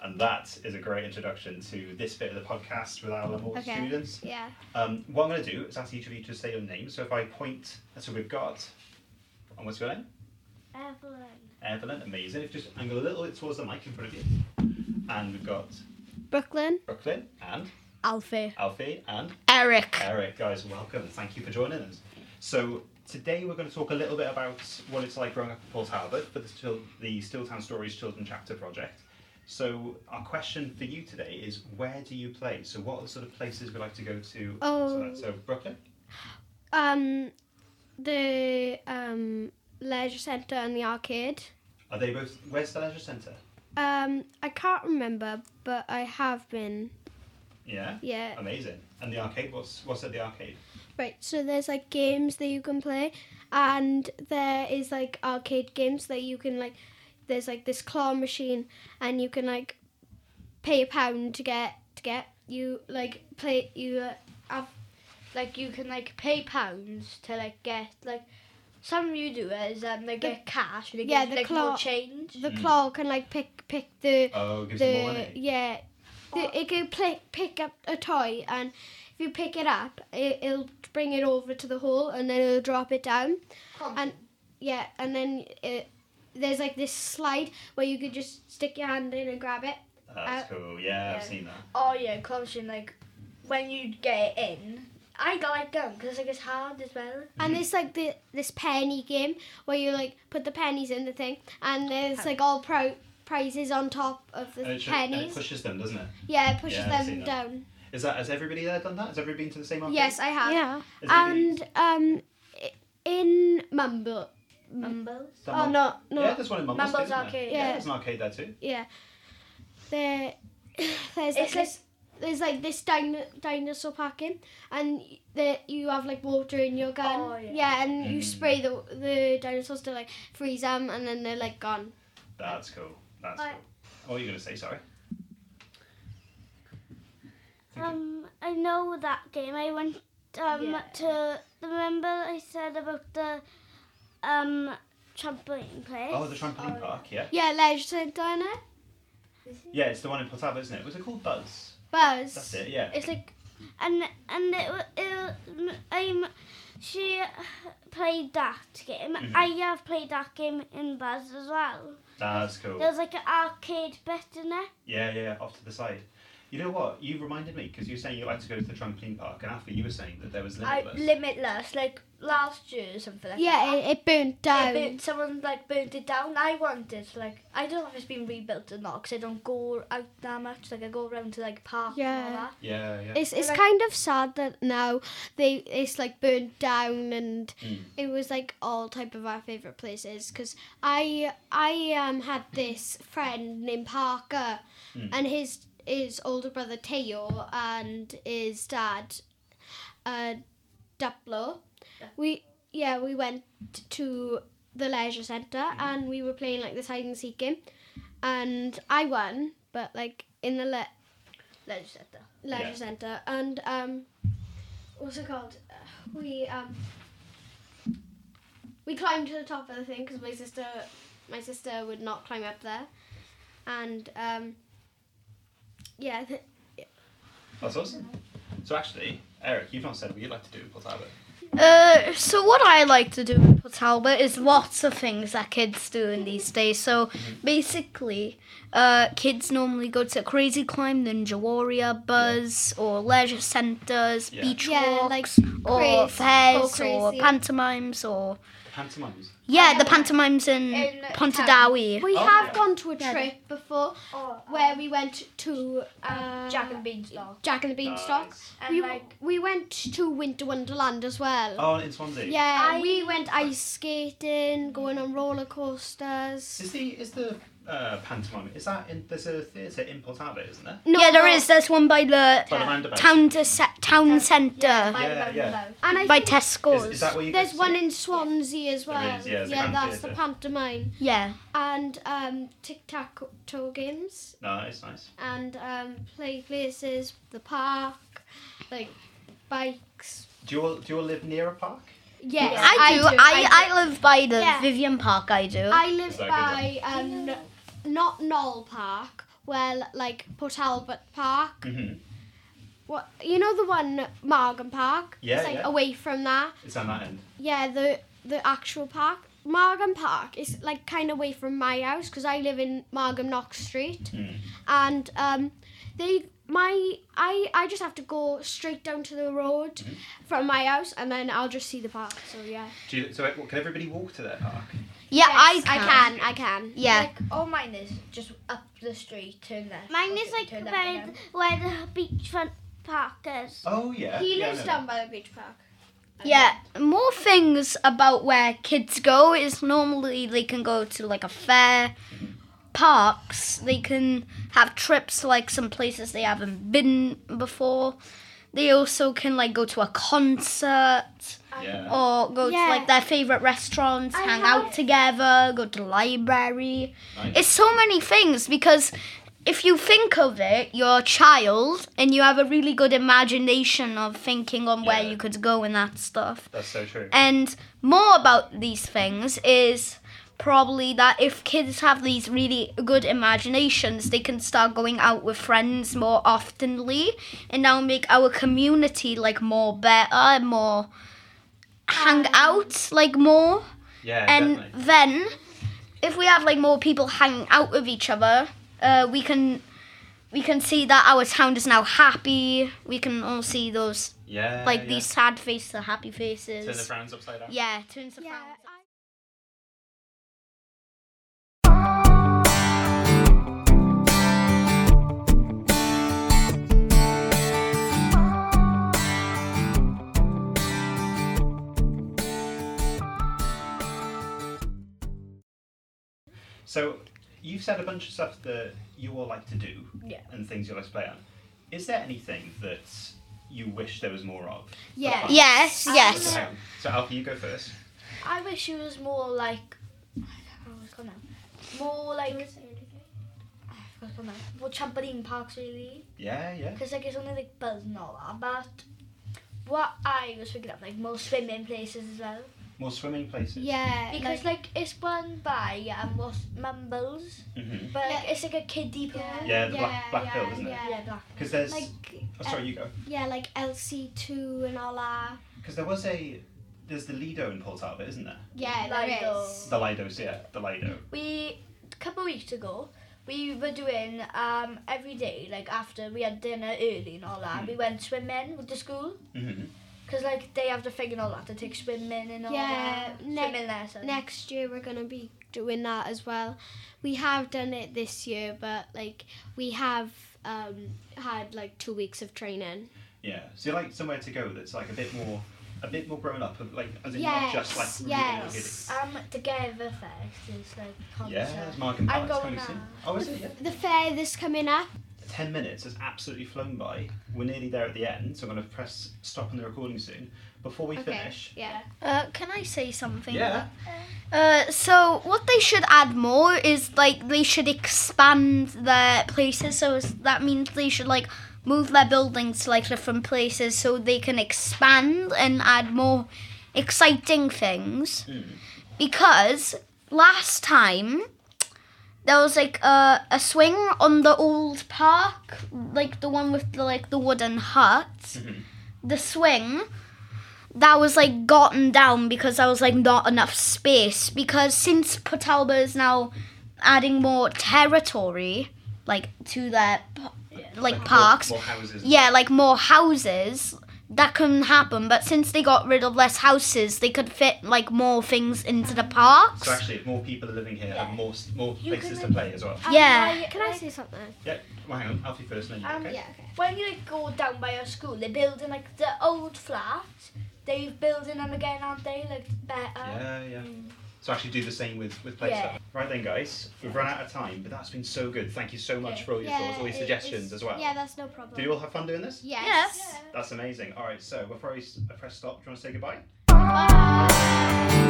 And that is a great introduction to this bit of the podcast with our level students. Yeah. What I'm going to do is ask each of you to say your name. So if I point, so we've got, and what's your name? Evelyn. Evelyn, amazing. If you just angle a little bit towards the mic in front of you. And we've got Brooklyn. Brooklyn and Alfie. Alfie and Eric. Eric. Guys, welcome. Thank you for joining us. So today we're going to talk a little bit about what it's like growing up in Port Talbot for the Stilltown Stories Children Chapter project. So our question for you today is, where do you play? So what are the sort of places we like to go to? So Brooklyn? The leisure centre and the arcade. Are they both, where's the leisure centre? I can't remember, but I have been. Yeah? Yeah. Amazing. And the arcade, what's at the arcade? Right, so there's like games that you can play, and there is like arcade games that you can like, there's like this claw machine, and you can like pay £1 to get you like play you have like you can like pay £pounds to like get like some you do is like get cash and it gives, the like claw more change. The claw can like pick the Gives you more money. yeah. It can pick up a toy, and if you pick it up, it'll bring it over to the hole, and then it'll drop it down. And then there's like this slide where you could just stick your hand in and grab it. That's cool. Yeah, I've seen that. Oh yeah, close like when you get it in. I like them because like it's hard as well. And there's like this penny game where you like put the pennies in the thing, and there's like all prizes on top of the pennies. And it pushes them, doesn't it? Yeah, it pushes I've seen them that. down. Has everybody there done that? Has everybody been to the same arcade? Yes, I have. Yeah. And in Mumbles. Oh no. Yeah, there's one in Mumbles Mumbles too, isn't arcade. there? Yeah. There's an arcade there too. Yeah. There's like this dinosaur packing, and you have like water in your gun. Oh, yeah. And you spray the dinosaurs to like freeze them, and then they're like gone. That's cool. That's cool. What are you going to say? Sorry. I know that game. I went to remember I said about the trampoline place. Oh, the trampoline park. Yeah. Yeah, leisure centre in it. Yeah, it's the one in Port Talbot, isn't it? Was it called Buzz? Buzz. That's it. Yeah. It's like, she played that game. Mhm. I have played that game in Buzz as well. That's cool. There's like an arcade bit in it. Yeah, off to the side. You know what? You reminded me, because you were saying you like to go to the trampoline park, and after you were saying that there was Limitless. Limitless, like last year or something like Yeah, that. it burnt down. Someone like burnt it down. I wanted like, I don't know if it's been rebuilt or not, because I don't go out that much. Like I go around to like parks and all that. Yeah. It's like- kind of sad that now it's like burnt down, and Mm. it was like all type of our favourite places, because I had this friend named Parker, and his older brother Teo and his dad Duplo. We went to the leisure centre, and we were playing like this hide and seek game, and I won, but like in the leisure centre, and what's it called? We climbed to the top of the thing because my sister would not climb up there, and That's awesome. So actually, Eric, you've not said what you'd like to do in Port Talbot. So what I like to do in Port Talbot is lots of things that kids do in these days. So basically, kids normally go to Crazy Climb, Ninja Warrior, Buzz, or leisure centres, beach walks, or fairs, or pantomimes, or... Pantomimes? Yeah, the pantomimes in Pontardawe. We have gone to a trip before Oh, where we went to Jack and the Beanstalk. Jack and the Beanstalk. Nice. And We went to Winter Wonderland as well. Oh, in Swansea? Yeah, we went ice skating, going on roller coasters. Is the pantomime, is that in, there's a theatre in Port Talbot, isn't there? No, Yeah, there is. There's one by the By the roundabout? town centre Yeah. And I by think Tesco's. Is that where you there's go to one see it? in Swansea as well. There is, yeah, there's a yeah, Grand that's the Theatre. pantomime. Yeah. And tic-tac-toe games. Nice. And play places, the park, like bikes. Do you all live near a park? Yes, I do. I live by the Yeah. Vivian Park. I do. I live Is that a by not Knoll Park, well, like Port Talbot Park. Mm-hmm. What you know the one Margam Park? Yeah, It's like yeah. away from that. It's on that end. Yeah, the actual park. Margam Park is like kind of away from my house because I live in Margam Knox Street, and I just have to go straight down to the road from my house, and then I'll just see the park. So yeah. Can everybody walk to that park? Yeah, Yes, I I can. Yeah. Like, all mine is just up the street, turn left. Mine or is like turn left again. where the beachfront park is. Oh yeah. He yeah, lives I know. down by the beach park. Yeah, more things about where kids go is normally they can go to like a fair, parks, they can have trips to like some places they haven't been before. They also can like go to a concert Yeah. or go to Yeah. like their favourite restaurants, hang out together, go to the library. Nice. It's so many things because if you think of it, you're a child and you have a really good imagination of thinking on where Yeah. you could go and that stuff. That's so true. And more about these things is probably that if kids have these really good imaginations, they can start going out with friends more oftenly and now make our community like more better, more hang out like more. Yeah, And definitely. then, if we have like more people hanging out with each other, we can see that our town is now happy. We can all see those Yeah. like yeah. these sad faces, the happy faces. Turn the frowns upside down. Yeah, turns the Yeah. frowns. So you've said a bunch of stuff that you all like to do Yeah. and things you like to play on. Is there anything that you wish there was more of? Yeah. Yes, So, yes. hang on. So Alfie, you go first. I wish it was more like. I can't remember what it's called now. More like. I forgot what it's called now. More trampoline parks, really. Yeah, yeah. Because like, it's only like Buzz and all that. But what I was thinking of, like, more swimming places as well. More swimming places. Yeah. Because like it's run by Mumbles, Mm-hmm. but like, it's like a kiddie pool. Yeah, the black pill, isn't it? Yeah, black. Because there's. like Oh, sorry, you go. yeah, like LC2 and all that. Because there's the Lido in Port Talbot, isn't there? Yeah, there Lido. is. The Lidos, yeah, the Lido. A couple of weeks ago, we were doing every day, like after we had dinner early and all that, we went swimming with the school. Mm-hmm. Because like they have the thing and all that to take swimming and all Yeah, that. Swimming lessons. Next year we're gonna be doing that as well. We have done it this year, but like we have had like 2 weeks of training. Yeah. So you like somewhere to go that's like a bit more grown up, like as in not just like Yes, really yes. Together Fest is like concert. Yeah, it's Markham Park. I'm It's going coming now. soon. Oh, is it? Yeah. The fair that's coming up. 10 minutes has absolutely flown by. We're nearly there at the end, so I'm going to press stop on the recording soon. Before we finish, Yeah. Can I say something? yeah, So what they should add more is like they should expand their places. So that means they should like move their buildings to like different places so they can expand and add more exciting things. Because last time there was like a swing on the old park, like the one with the wooden hut. The swing that was like gotten down because there was like not enough space, because since Port Talbot is now adding more territory like to their like parks, more houses. yeah, like more houses, that can happen. But since they got rid of less houses, they could fit like more things into the parks. So actually, if more people are living here, and more You places can, to play as well. Yeah. Can I say something? Yeah. Well, hang on, Alfie first, and then you. Okay. Yeah. Okay. When you like go down by our school, they're building like the old flats. They're building them again, aren't they? Like better. Yeah, yeah. So actually do the same with play Yeah. stuff. Right then, guys, we've run out of time, but that's been so good. Thank you so much for all your thoughts, all your suggestions as well. Yeah, that's no problem. Did you all have fun doing this? Yes. That's amazing. All right, so before I press stop, do you want to say goodbye? Bye.